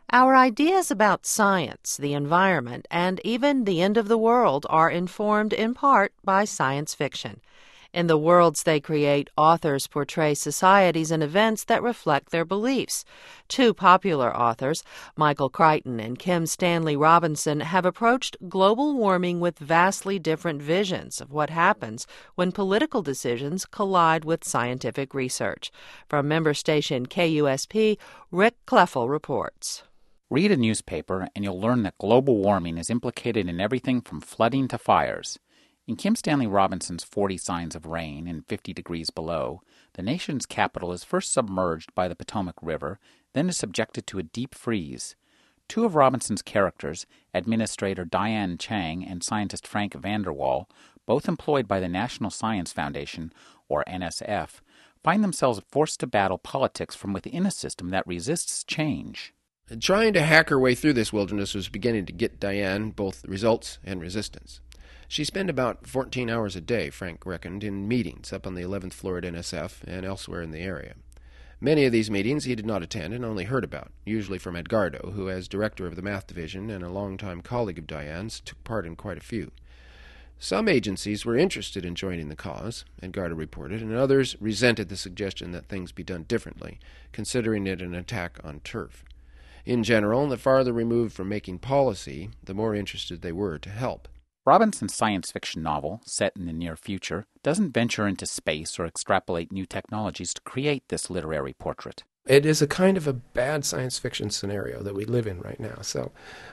Our ideas about science, the environment, and even the end of the world are informed in part by science fiction. In the worlds they create, authors portray societies and events that reflect their beliefs. Two popular authors, Michael Crichton and Kim Stanley Robinson, have approached global warming with vastly different visions of what happens when political decisions collide with scientific research. From member station KUSP, Rick Kleffel reports. Read a newspaper and you'll learn that global warming is implicated in everything from flooding to fires. In Kim Stanley Robinson's 40 Signs of Rain and 50 Degrees Below, the nation's capital is first submerged by the Potomac River, then is subjected to a deep freeze. Two of Robinson's characters, Administrator Diane Chang and scientist Frank Vanderwall, both employed by the National Science Foundation, or NSF, find themselves forced to battle politics from within a system that resists change. Trying to hack her way through this wilderness was beginning to get Diane both results and resistance. She spent about 14 hours a day, Frank reckoned, in meetings up on the 11th floor at NSF and elsewhere in the area. Many of these meetings he did not attend and only heard about, usually from Edgardo, who, as director of the math division and a longtime colleague of Diane's, took part in quite a few. Some agencies were interested in joining the cause, Edgardo reported, and others resented the suggestion that things be done differently, considering it an attack on turf. In general, the farther removed from making policy, the more interested they were to help. Robinson's science fiction novel, set in the near future, doesn't venture into space or extrapolate new technologies to create this literary portrait. It is a kind of a bad science fiction scenario that we live in right now. So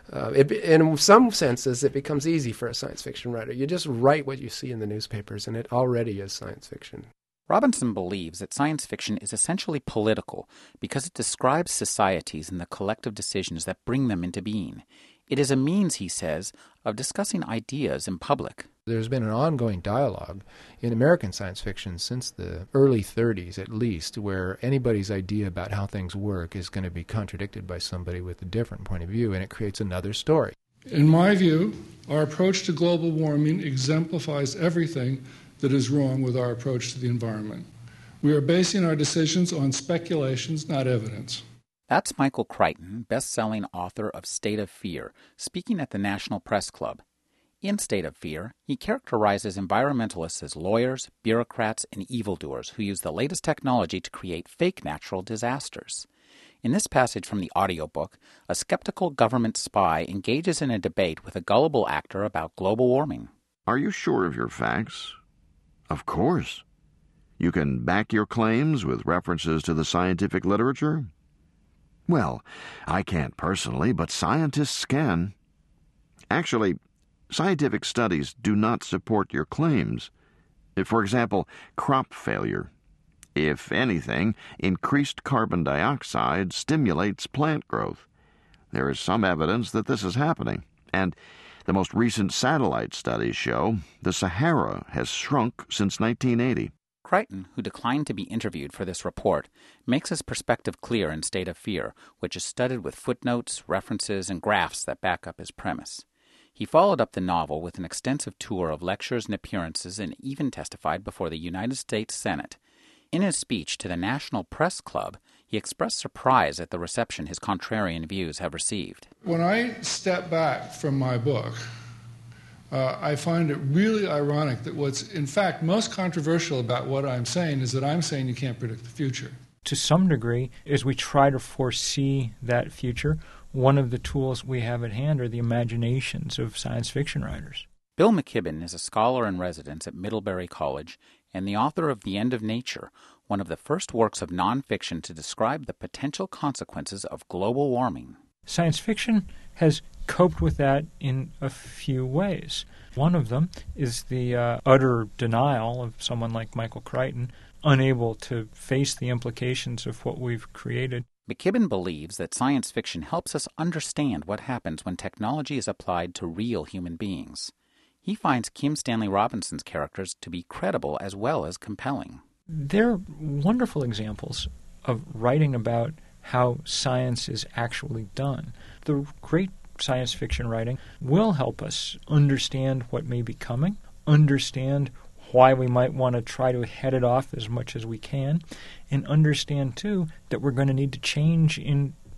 in some senses, it becomes easy for a science fiction writer. You just write what you see in the newspapers, and it already is science fiction. Robinson believes that science fiction is essentially political because it describes societies and the collective decisions that bring them into being. It is a means, he says, of discussing ideas in public. There's been an ongoing dialogue in American science fiction since the early 30s at least, where anybody's idea about how things work is going to be contradicted by somebody with a different point of view, and it creates another story. In my view, our approach to global warming exemplifies everything that is wrong with our approach to the environment. We are basing our decisions on speculations, not evidence. That's Michael Crichton, best-selling author of State of Fear, speaking at the National Press Club. In State of Fear, he characterizes environmentalists as lawyers, bureaucrats, and evildoers who use the latest technology to create fake natural disasters. In this passage from the audiobook, a skeptical government spy engages in a debate with a gullible actor about global warming. Are you sure of your facts? Of course. You can back your claims with references to the scientific literature? Well, I can't personally, but scientists can. Actually, scientific studies do not support your claims. For example, crop failure. If anything, increased carbon dioxide stimulates plant growth. There is some evidence that this is happening, and the most recent satellite studies show the Sahara has shrunk since 1980. Crichton, who declined to be interviewed for this report, makes his perspective clear in State of Fear, which is studied with footnotes, references, and graphs that back up his premise. He followed up the novel with an extensive tour of lectures and appearances and even testified before the United States Senate. In his speech to the National Press Club, he expressed surprise at the reception his contrarian views have received. When I step back from my book, I find it really ironic that what's, in fact, most controversial about what I'm saying is that I'm saying you can't predict the future. To some degree, as we try to foresee that future, one of the tools we have at hand are the imaginations of science fiction writers. Bill McKibben is a scholar in residence at Middlebury College and the author of The End of Nature, one of the first works of nonfiction to describe the potential consequences of global warming. Science fiction has coped with that in a few ways. One of them is the utter denial of someone like Michael Crichton, unable to face the implications of what we've created. McKibben believes that science fiction helps us understand what happens when technology is applied to real human beings. He finds Kim Stanley Robinson's characters to be credible as well as compelling. They're wonderful examples of writing about how science is actually done. The great science fiction writing will help us understand what may be coming, understand why we might want to try to head it off as much as we can, and understand, too, that we're going to need to change in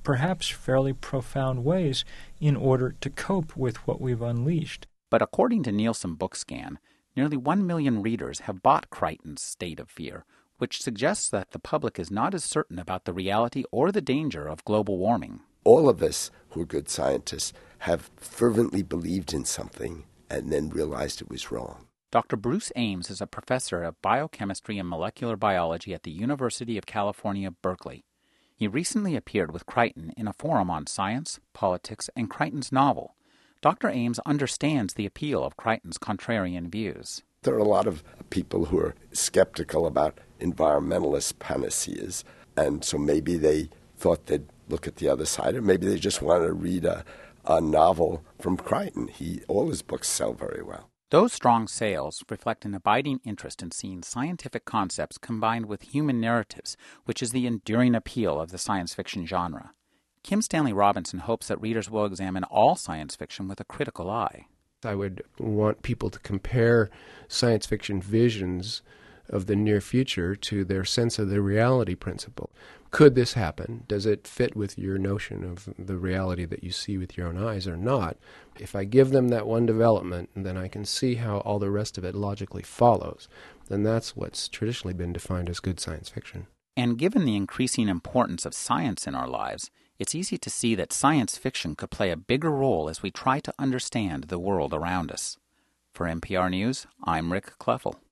perhaps fairly profound ways in order to cope with what we've unleashed. But according to Nielsen Bookscan, nearly 1 million readers have bought Crichton's State of Fear, which suggests that the public is not as certain about the reality or the danger of global warming. All of us who are good scientists have fervently believed in something and then realized it was wrong. Dr. Bruce Ames is a professor of biochemistry and molecular biology at the University of California, Berkeley. He recently appeared with Crichton in a forum on science, politics, and Crichton's novel. Dr. Ames understands the appeal of Crichton's contrarian views. There are a lot of people who are skeptical about environmentalist panaceas, and so maybe they thought they'd look at the other side, or maybe they just want to read a novel from Crichton. All his books sell very well. Those strong sales reflect an abiding interest in seeing scientific concepts combined with human narratives, which is the enduring appeal of the science fiction genre. Kim Stanley Robinson hopes that readers will examine all science fiction with a critical eye. I would want people to compare science fiction visions of the near future to their sense of the reality principle. Could this happen? Does it fit with your notion of the reality that you see with your own eyes or not? If I give them that one development, then I can see how all the rest of it logically follows. Then that's what's traditionally been defined as good science fiction. And given the increasing importance of science in our lives, it's easy to see that science fiction could play a bigger role as we try to understand the world around us. For NPR News, I'm Rick Kleffel.